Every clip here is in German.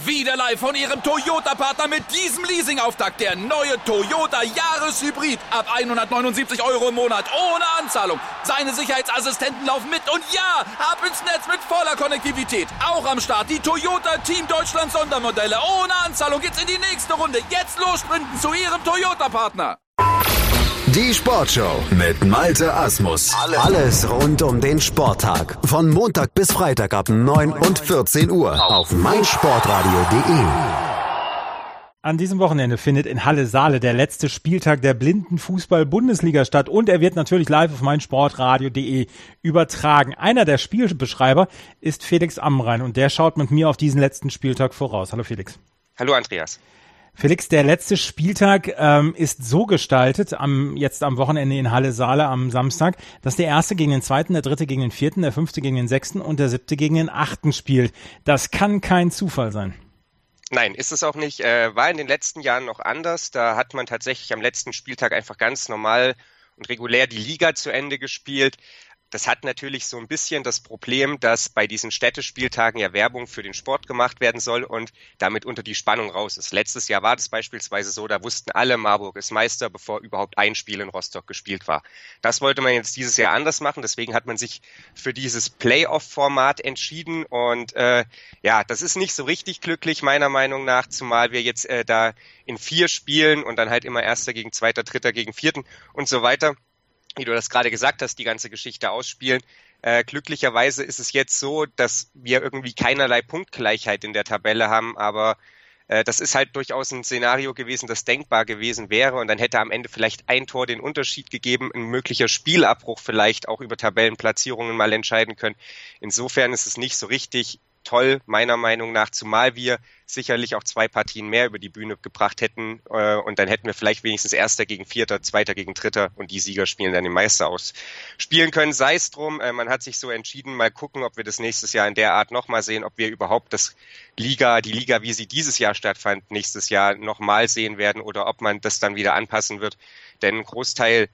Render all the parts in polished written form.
Wieder live von Ihrem Toyota-Partner mit diesem Leasing-Auftakt. Der neue Toyota Jahreshybrid. Ab 179 € im Monat. Ohne Anzahlung. Seine Sicherheitsassistenten laufen mit. Und ja, ab ins Netz mit voller Konnektivität. Auch am Start die Toyota Team Deutschland Sondermodelle. Ohne Anzahlung geht's in die nächste Runde. Jetzt los sprinten zu Ihrem Toyota-Partner. Die Sportshow mit Malte Asmus. Alles rund um den Sporttag. Von Montag bis Freitag ab 9 und 14 Uhr auf meinsportradio.de. An diesem Wochenende findet in Halle-Saale der letzte Spieltag der Blindenfußball-Bundesliga statt und er wird natürlich live auf meinsportradio.de übertragen. Einer der Spielbeschreiber ist Felix Amrain und der schaut mit mir auf diesen letzten Spieltag voraus. Hallo Felix. Hallo Andreas. Felix, der letzte Spieltag ist so gestaltet, jetzt am Wochenende in Halle-Saale am Samstag, dass der erste gegen den zweiten, der dritte gegen den vierten, der fünfte gegen den sechsten und der siebte gegen den achten spielt. Das kann kein Zufall sein. Nein, ist es auch nicht. War in den letzten Jahren noch anders. Da hat man tatsächlich am letzten Spieltag einfach ganz normal und regulär die Liga zu Ende gespielt. Das hat natürlich so ein bisschen das Problem, dass bei diesen Städtespieltagen ja Werbung für den Sport gemacht werden soll und damit unter die Spannung raus ist. Letztes Jahr war das beispielsweise so, da wussten alle, Marburg ist Meister, bevor überhaupt ein Spiel in Rostock gespielt war. Das wollte man jetzt dieses Jahr anders machen, deswegen hat man sich für dieses Playoff-Format entschieden und das ist nicht so richtig glücklich meiner Meinung nach, zumal wir jetzt da in 4 Spielen und dann halt immer Erster gegen Zweiter, Dritter gegen Vierten und so weiter, wie du das gerade gesagt hast, die ganze Geschichte ausspielen. Glücklicherweise ist es jetzt so, dass wir irgendwie keinerlei Punktgleichheit in der Tabelle haben, aber das ist halt durchaus ein Szenario gewesen, das denkbar gewesen wäre und dann hätte am Ende vielleicht ein Tor den Unterschied gegeben, ein möglicher Spielabbruch vielleicht auch über Tabellenplatzierungen mal entscheiden können. Insofern ist es nicht so richtig toll, meiner Meinung nach, zumal wir sicherlich auch 2 Partien mehr über die Bühne gebracht hätten und dann hätten wir vielleicht wenigstens Erster gegen Vierter, Zweiter gegen Dritter und die Sieger spielen dann den Meister aus. Spielen können, sei es drum, man hat sich so entschieden, mal gucken, ob wir das nächstes Jahr in der Art nochmal sehen, ob wir überhaupt die Liga, wie sie dieses Jahr stattfand, nächstes Jahr nochmal sehen werden oder ob man das dann wieder anpassen wird, denn ein Großteil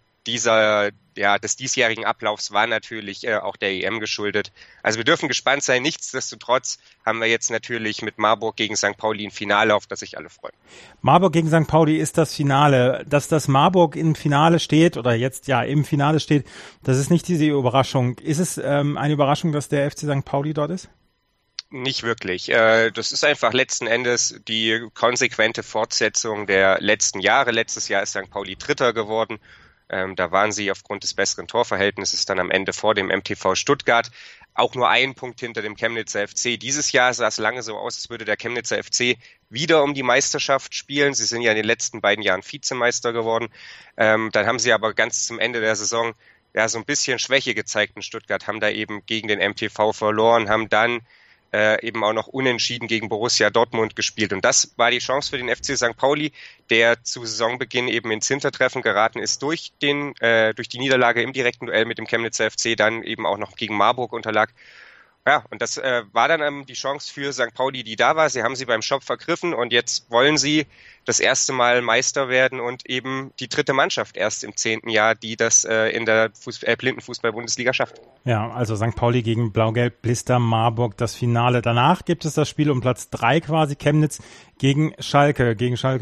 des diesjährigen Ablaufs war natürlich auch der EM geschuldet. Also wir dürfen gespannt sein. Nichtsdestotrotz haben wir jetzt natürlich mit Marburg gegen St. Pauli ein Finale, auf das sich alle freuen. Marburg gegen St. Pauli ist das Finale. Dass das Marburg im Finale steht oder jetzt ja im Finale steht, das ist nicht diese Überraschung. Ist es eine Überraschung, dass der FC St. Pauli dort ist? Nicht wirklich. Das ist einfach letzten Endes die konsequente Fortsetzung der letzten Jahre. Letztes Jahr ist St. Pauli Dritter geworden. Da waren sie aufgrund des besseren Torverhältnisses dann am Ende vor dem MTV Stuttgart. Auch nur 1 Punkt hinter dem Chemnitzer FC. Dieses Jahr sah es lange so aus, als würde der Chemnitzer FC wieder um die Meisterschaft spielen. Sie sind ja in den letzten beiden Jahren Vizemeister geworden. Dann haben sie aber ganz zum Ende der Saison so ein bisschen Schwäche gezeigt in Stuttgart, haben da eben gegen den MTV verloren, haben dann eben auch noch unentschieden gegen Borussia Dortmund gespielt. Und das war die Chance für den FC St. Pauli, der zu Saisonbeginn eben ins Hintertreffen geraten ist durch die Niederlage im direkten Duell mit dem Chemnitzer FC, dann eben auch noch gegen Marburg unterlag. Ja, und das war dann die Chance für St. Pauli, die da war. Sie haben sie beim Schopf vergriffen und jetzt wollen sie das erste Mal Meister werden und eben die 3. Mannschaft erst im 10. Jahr, die das in der Blindenfußball-Bundesliga schafft. Ja, also St. Pauli gegen Blau-Gelb, Blister, Marburg, das Finale. Danach gibt es das Spiel um Platz 3 quasi, Chemnitz gegen Schalke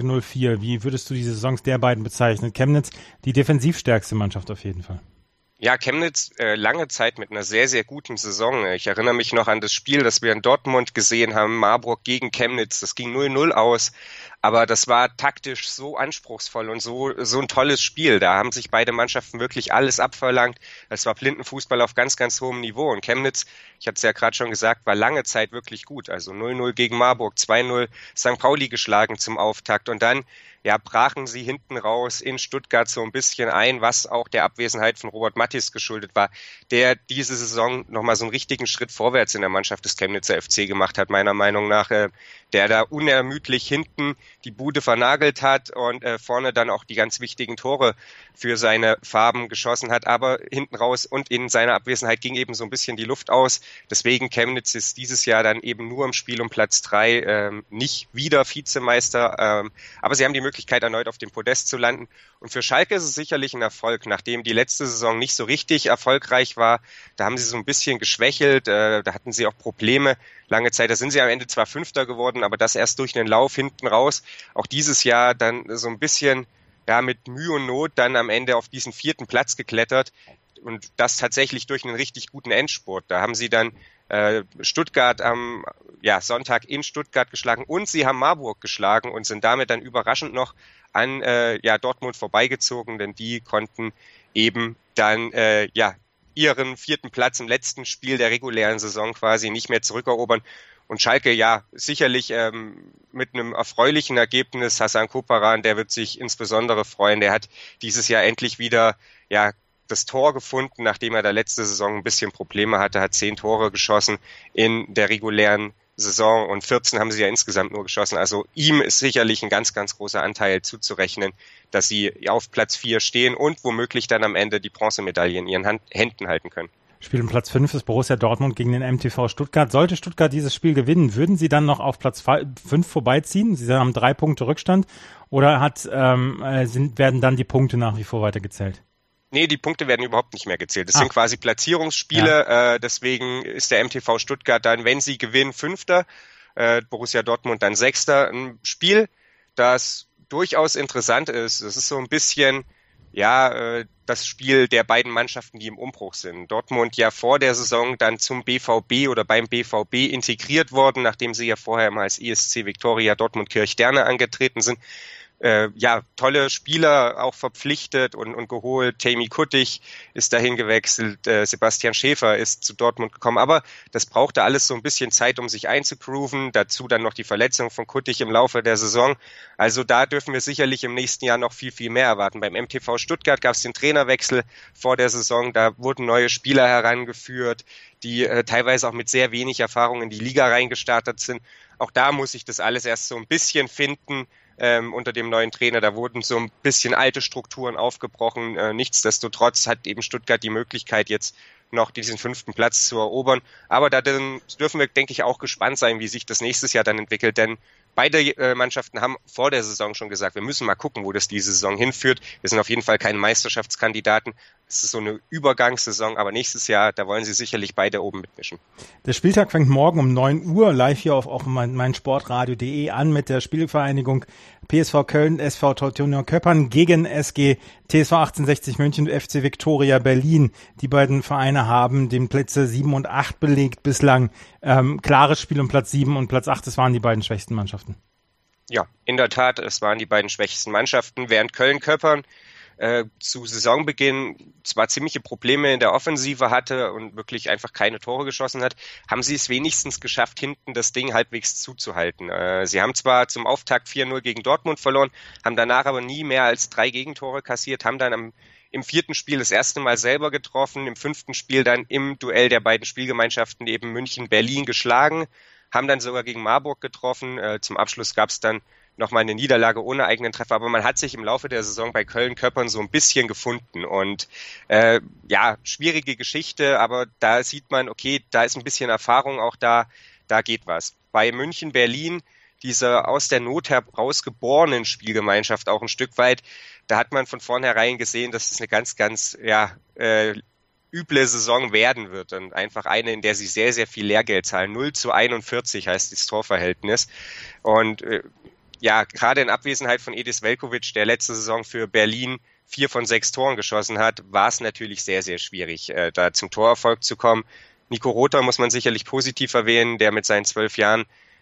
04. Wie würdest du die Saisons der beiden bezeichnen? Chemnitz, die defensivstärkste Mannschaft auf jeden Fall. Ja, Chemnitz lange Zeit mit einer sehr, sehr guten Saison. Ich erinnere mich noch an das Spiel, das wir in Dortmund gesehen haben, Marburg gegen Chemnitz. Das ging 0-0 aus, aber das war taktisch so anspruchsvoll und so ein tolles Spiel. Da haben sich beide Mannschaften wirklich alles abverlangt. Es war Blindenfußball auf ganz, ganz hohem Niveau. Und Chemnitz, ich hatte es ja gerade schon gesagt, war lange Zeit wirklich gut. Also 0-0 gegen Marburg, 2-0 St. Pauli geschlagen zum Auftakt und dann brachen sie hinten raus in Stuttgart so ein bisschen ein, was auch der Abwesenheit von Robert Mattis geschuldet war, der diese Saison nochmal so einen richtigen Schritt vorwärts in der Mannschaft des Chemnitzer FC gemacht hat, meiner Meinung nach, der da unermüdlich hinten die Bude vernagelt hat und vorne dann auch die ganz wichtigen Tore für seine Farben geschossen hat, aber hinten raus und in seiner Abwesenheit ging eben so ein bisschen die Luft aus. Deswegen Chemnitz ist dieses Jahr dann eben nur im Spiel um Platz 3, nicht wieder Vizemeister, aber sie haben die Möglichkeit, Möglichkeit, erneut auf dem Podest zu landen. Und für Schalke ist es sicherlich ein Erfolg, nachdem die letzte Saison nicht so richtig erfolgreich war. Da haben sie so ein bisschen geschwächelt, da hatten sie auch Probleme lange Zeit. Da sind sie am Ende zwar Fünfter geworden, aber das erst durch einen Lauf hinten raus. Auch dieses Jahr dann so ein bisschen mit Mühe und Not dann am Ende auf diesen 4. Platz geklettert. Und das tatsächlich durch einen richtig guten Endspurt. Da haben sie dann Stuttgart am Sonntag in Stuttgart geschlagen und sie haben Marburg geschlagen und sind damit dann überraschend noch an Dortmund vorbeigezogen, denn die konnten eben dann ihren 4. Platz im letzten Spiel der regulären Saison quasi nicht mehr zurückerobern. Und Schalke, sicherlich mit einem erfreulichen Ergebnis. Hasan Koparan, der wird sich insbesondere freuen. Der hat dieses Jahr endlich wieder das Tor gefunden, nachdem er da letzte Saison ein bisschen Probleme hatte, hat 10 Tore geschossen in der regulären Saison und 14 haben sie ja insgesamt nur geschossen. Also ihm ist sicherlich ein ganz, ganz großer Anteil zuzurechnen, dass sie auf Platz 4 stehen und womöglich dann am Ende die Bronzemedaille in ihren Händen halten können. Spiel um Platz 5 ist Borussia Dortmund gegen den MTV Stuttgart. Sollte Stuttgart dieses Spiel gewinnen, würden sie dann noch auf Platz 5 vorbeiziehen? Sie haben 3 Punkte Rückstand oder werden dann die Punkte nach wie vor weitergezählt? Nee, die Punkte werden überhaupt nicht mehr gezählt. Das sind quasi Platzierungsspiele, deswegen ist der MTV Stuttgart dann, wenn sie gewinnen, 5., Borussia Dortmund dann 6. Ein Spiel, das durchaus interessant ist. Das ist so ein bisschen, das Spiel der beiden Mannschaften, die im Umbruch sind. Dortmund ja vor der Saison dann zum BVB oder beim BVB integriert worden, nachdem sie ja vorher mal als ESC Viktoria Dortmund Kirchderne angetreten sind. Tolle Spieler auch verpflichtet und geholt. Tammy Kuttig ist dahin gewechselt, Sebastian Schäfer ist zu Dortmund gekommen, aber das brauchte alles so ein bisschen Zeit, um sich einzugrooven. Dazu dann noch die Verletzung von Kuttig im Laufe der Saison. Also da dürfen wir sicherlich im nächsten Jahr noch viel, viel mehr erwarten. Beim MTV Stuttgart gab es den Trainerwechsel vor der Saison, da wurden neue Spieler herangeführt, die teilweise auch mit sehr wenig Erfahrung in die Liga reingestartet sind. Auch da muss ich das alles erst so ein bisschen finden, unter dem neuen Trainer. Da wurden so ein bisschen alte Strukturen aufgebrochen. Nichtsdestotrotz hat eben Stuttgart die Möglichkeit, jetzt noch diesen 5. Platz zu erobern. Aber da dürfen wir, denke ich, auch gespannt sein, wie sich das nächstes Jahr dann entwickelt. Denn beide Mannschaften haben vor der Saison schon gesagt, wir müssen mal gucken, wo das diese Saison hinführt. Wir sind auf jeden Fall keine Meisterschaftskandidaten. Es ist so eine Übergangssaison, aber nächstes Jahr, da wollen sie sicherlich beide oben mitmischen. Der Spieltag fängt morgen um 9 Uhr live hier auf meinsportradio.de an mit der Spielvereinigung PSV Köln, SV Teutonia Köppern gegen SG TSV 1860 München, FC Viktoria Berlin. Die beiden Vereine haben den Plätze 7 und 8 belegt bislang. Klares Spiel um Platz 7 und Platz 8, das waren die beiden schwächsten Mannschaften. Ja, in der Tat, es waren die beiden schwächsten Mannschaften, während Köln-Köppern zu Saisonbeginn zwar ziemliche Probleme in der Offensive hatte und wirklich einfach keine Tore geschossen hat, haben sie es wenigstens geschafft, hinten das Ding halbwegs zuzuhalten. Sie haben zwar zum Auftakt 4-0 gegen Dortmund verloren, haben danach aber nie mehr als 3 Gegentore kassiert, haben dann im 4. Spiel das erste Mal selber getroffen, im 5. Spiel dann im Duell der beiden Spielgemeinschaften eben München-Berlin geschlagen, haben dann sogar gegen Marburg getroffen. Zum Abschluss gab es dann nochmal eine Niederlage ohne eigenen Treffer, aber man hat sich im Laufe der Saison bei Köln-Köppern so ein bisschen gefunden und schwierige Geschichte, aber da sieht man, okay, da ist ein bisschen Erfahrung auch da geht was. Bei München-Berlin, dieser aus der Not herausgeborenen Spielgemeinschaft auch ein Stück weit, da hat man von vornherein gesehen, dass es eine ganz, ganz üble Saison werden wird und einfach eine, in der sie sehr, sehr viel Lehrgeld zahlen. 0:41 heißt das Torverhältnis und gerade in Abwesenheit von Edis Veljković, der letzte Saison für Berlin 4 von 6 Toren geschossen hat, war es natürlich sehr, sehr schwierig, da zum Torerfolg zu kommen. Nico Rother muss man sicherlich positiv erwähnen, der mit seinen 12 Jahren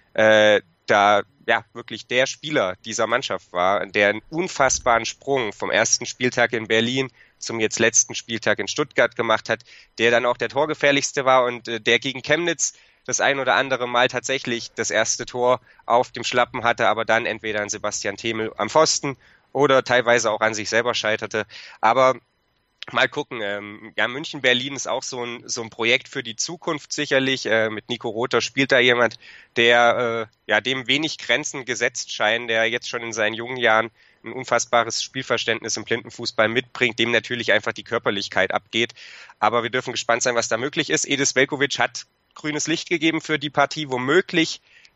wirklich der Spieler dieser Mannschaft war, der einen unfassbaren Sprung vom ersten Spieltag in Berlin zum jetzt letzten Spieltag in Stuttgart gemacht hat, der dann auch der torgefährlichste war und der gegen Chemnitz das ein oder andere Mal tatsächlich das erste Tor auf dem Schlappen hatte, aber dann entweder an Sebastian Themel am Pfosten oder teilweise auch an sich selber scheiterte. Aber mal gucken, München-Berlin ist auch so ein Projekt für die Zukunft sicherlich. Mit Nico Rother spielt da jemand, der dem wenig Grenzen gesetzt scheinen, der jetzt schon in seinen jungen Jahren ein unfassbares Spielverständnis im Blindenfußball mitbringt, dem natürlich einfach die Körperlichkeit abgeht. Aber wir dürfen gespannt sein, was da möglich ist. Edis Veljković hat grünes Licht gegeben für die Partie, womöglich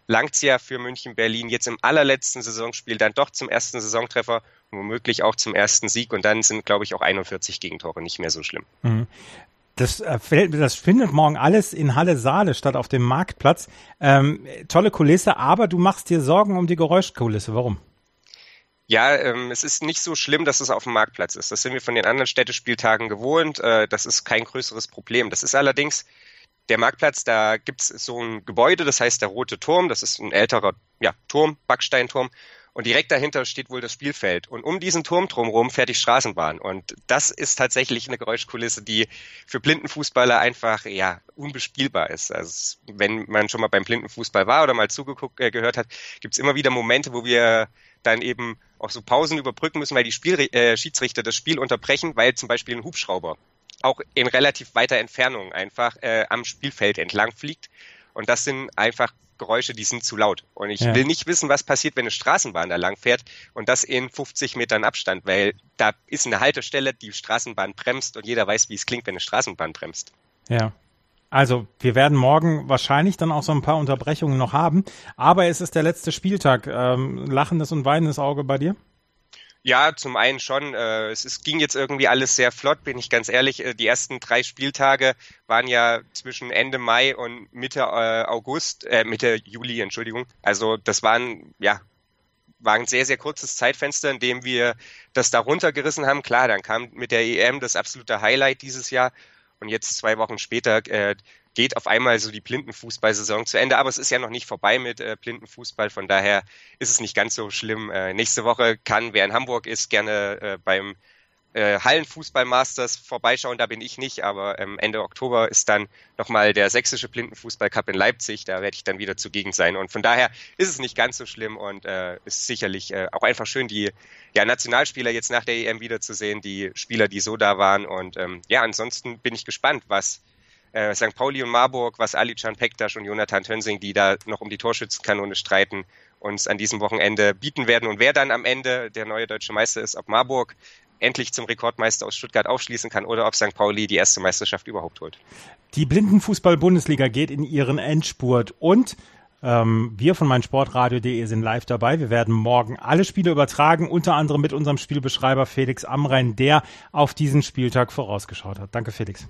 langt's ja für München Berlin jetzt im allerletzten Saisonspiel dann doch zum ersten Saisontreffer, womöglich auch zum ersten Sieg und dann sind, glaube ich, auch 41 Gegentore nicht mehr so schlimm. Das findet morgen alles in Halle Saale statt auf dem Marktplatz. Tolle Kulisse, aber du machst dir Sorgen um die Geräuschkulisse. Warum? Ja, es ist nicht so schlimm, dass es auf dem Marktplatz ist. Das sind wir von den anderen Städtespieltagen gewohnt. Das ist kein größeres Problem. Das ist allerdings der Marktplatz, da gibt's so ein Gebäude, das heißt der Rote Turm. Das ist ein älterer Turm, Backsteinturm. Und direkt dahinter steht wohl das Spielfeld. Und um diesen Turm drumherum fährt die Straßenbahn. Und das ist tatsächlich eine Geräuschkulisse, die für Blindenfußballer einfach unbespielbar ist. Also wenn man schon mal beim Blindenfußball war oder mal gehört hat, gibt's immer wieder Momente, wo wir dann eben auch so Pausen überbrücken müssen, weil die Schiedsrichter das Spiel unterbrechen, weil zum Beispiel ein Hubschrauber auch in relativ weiter Entfernung einfach am Spielfeld entlang fliegt. Und das sind einfach Geräusche, die sind zu laut. Und ich will nicht wissen, was passiert, wenn eine Straßenbahn da lang fährt und das in 50 Metern Abstand, weil da ist eine Haltestelle, die Straßenbahn bremst und jeder weiß, wie es klingt, wenn eine Straßenbahn bremst. Ja. Also, wir werden morgen wahrscheinlich dann auch so ein paar Unterbrechungen noch haben, aber es ist der letzte Spieltag. Lachendes und weinendes Auge bei dir? Ja, zum einen schon. Es ging jetzt irgendwie alles sehr flott, bin ich ganz ehrlich. Die ersten 3 Spieltage waren ja zwischen Ende Mai und Mitte Juli, Entschuldigung. Also das war ein sehr, sehr kurzes Zeitfenster, in dem wir das da runtergerissen haben. Klar, dann kam mit der EM das absolute Highlight dieses Jahr. Und jetzt 2 Wochen später geht auf einmal so die Blindenfußball-Saison zu Ende. Aber es ist ja noch nicht vorbei mit Blindenfußball. Von daher ist es nicht ganz so schlimm. Nächste Woche kann, wer in Hamburg ist, gerne beim Hallenfußball-Masters vorbeischauen. Da bin ich nicht. Aber Ende Oktober ist dann nochmal der sächsische Blindenfußball-Cup in Leipzig. Da werde ich dann wieder zugegen sein. Und von daher ist es nicht ganz so schlimm und ist sicherlich auch einfach schön, die Nationalspieler jetzt nach der EM wiederzusehen, die Spieler, die so da waren. Und ansonsten bin ich gespannt, was St. Pauli und Marburg, was Ali-Can Pektas und Jonathan Tönsing, die da noch um die Torschützenkanone streiten, uns an diesem Wochenende bieten werden. Und wer dann am Ende der neue deutsche Meister ist, ob Marburg endlich zum Rekordmeister aus Stuttgart aufschließen kann oder ob St. Pauli die erste Meisterschaft überhaupt holt. Die Blindenfußball-Bundesliga geht in ihren Endspurt und wir von meinsportradio.de sind live dabei. Wir werden morgen alle Spiele übertragen, unter anderem mit unserem Spielbeschreiber Felix Amrain, der auf diesen Spieltag vorausgeschaut hat. Danke, Felix.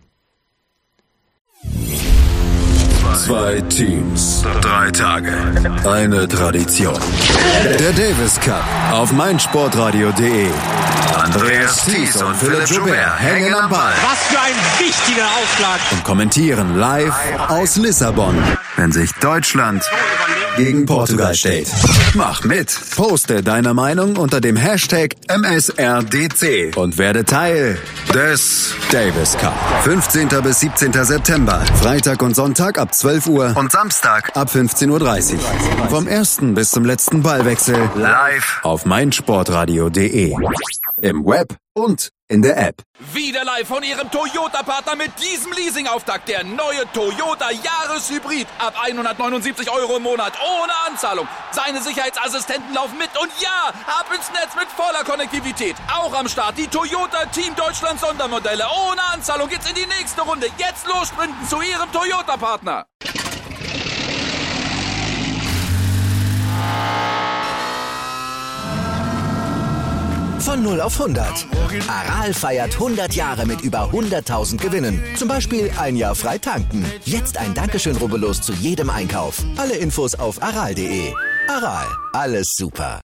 2 Teams, 3 Tage, eine Tradition. Der Davis Cup auf meinsportradio.de. Andreas Thies und Philipp Joubert hängen am Ball. Was für ein wichtiger Aufschlag. Und kommentieren live aus Lissabon, wenn sich Deutschland gegen Portugal steht. Mach mit. Poste deine Meinung unter dem Hashtag MSRDC und werde Teil des Davis Cup. 15. bis 17. September. Freitag und Sonntag ab 12 Uhr und Samstag ab 15.30 Uhr. Vom ersten bis zum letzten Ballwechsel live auf meinsportradio.de. Im Web und in der App. Wieder live von Ihrem Toyota-Partner mit diesem Leasing-Auftakt. Der neue Toyota Jahreshybrid. Ab 179 € im Monat. Ohne Anzahlung. Seine Sicherheitsassistenten laufen mit. Und ja, ab ins Netz mit voller Konnektivität. Auch am Start die Toyota Team Deutschland Sondermodelle. Ohne Anzahlung geht's in die nächste Runde. Jetzt los sprinten zu Ihrem Toyota-Partner. Von 0 auf 100. Aral feiert 100 Jahre mit über 100.000 Gewinnen. Zum Beispiel ein Jahr frei tanken. Jetzt ein Dankeschön, rubbellos zu jedem Einkauf. Alle Infos auf aral.de. Aral, alles super.